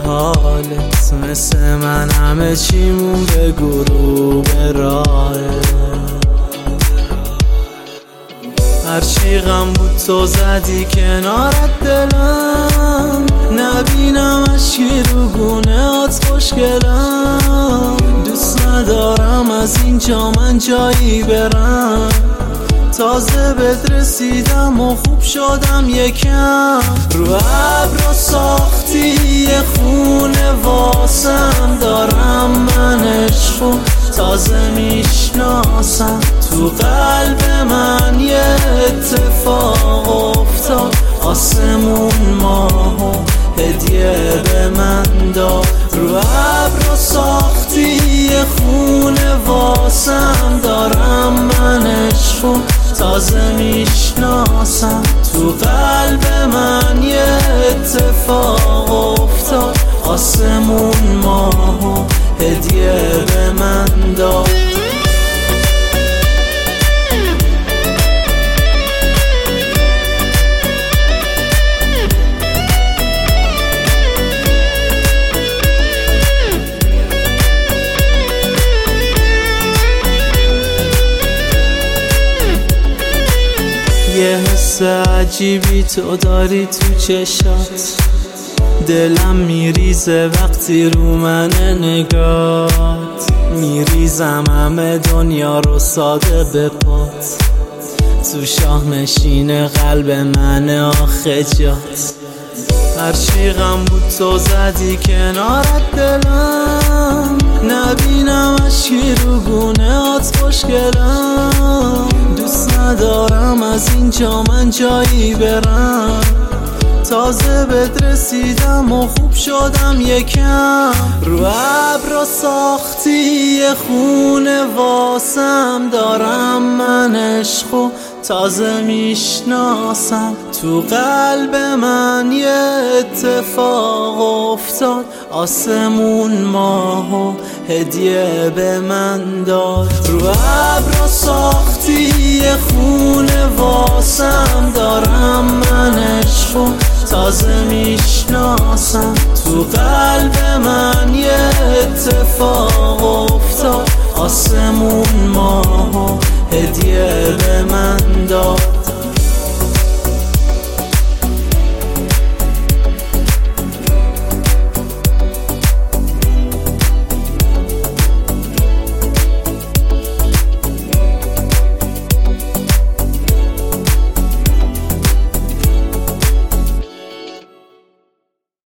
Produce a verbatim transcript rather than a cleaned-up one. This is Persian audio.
حالت مثل من همه چیمون به غروب راهه. هرچی غم بود تو زدی کنارت دلم، نبینم اشکی رو گونه هات خوشگلم. دوست ندارم از اینجا من جایی برم، تازه بهت رسیدم و خوب شدم یکم. رو ابرو ساختی یه خونه واسم، دارم من عشقو تازه میشناسم. تو قلب من یه اتفاق افتاد، آسمون ماهو هدیه به من داد. رو ابرو ساختی یه خونه واسم، دارم من عشقو تازه میشناسم. تو قلب من یه اتفاق افتاد، آسمون ماهو هدیه به من داد. یه حس عجیبی تو داری تو چشات، دلم میریزه وقتی رو من نگات. میریزم همه دنیا رو ساده به پات، تو شاه نشین قلب من آخه جات. هرچی غم بود تو زدی کنارت دلم، نبینم اشکی رو گونه هات خوشگلم. دوست ندارم از اینجا من جایی برم، تازه بهت رسیدم و خوب شدم یکم. رو ابرو ساختی یه خونه واسم، دارم من عشقو تازه میشناسم. تو قلب من یه اتفاق افتاد، آسمون ماهو هدیه به من داد. رو ابرو ساختی یه خونه واسم، دارم من عشقو تازه میشناسم. تو قلب من یه اتفاق افتاد، آسمون ماهو